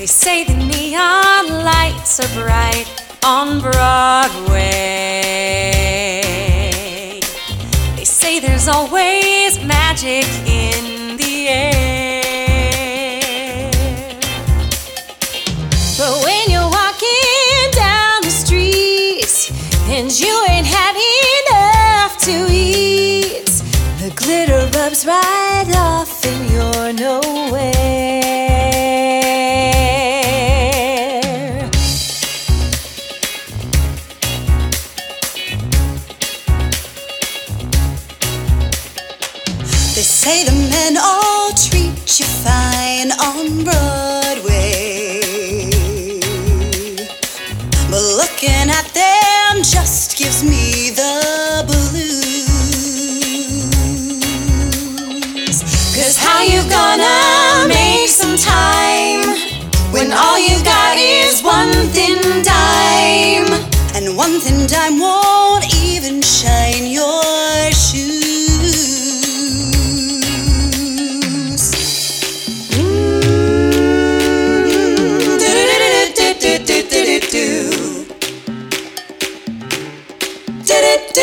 say the neon lights are bright on Broadway. They say there's always magic in the air. But when you're walking down the streets and you ain't had enough to eat, the glitter rubs right off and you're nowhere. They say the men all treat you fine on Broadway, but looking at them just gives me the blues. 'Cause how you gonna make some time when all you got is one thin dime, and one thin dime won't even shine your shoes? Do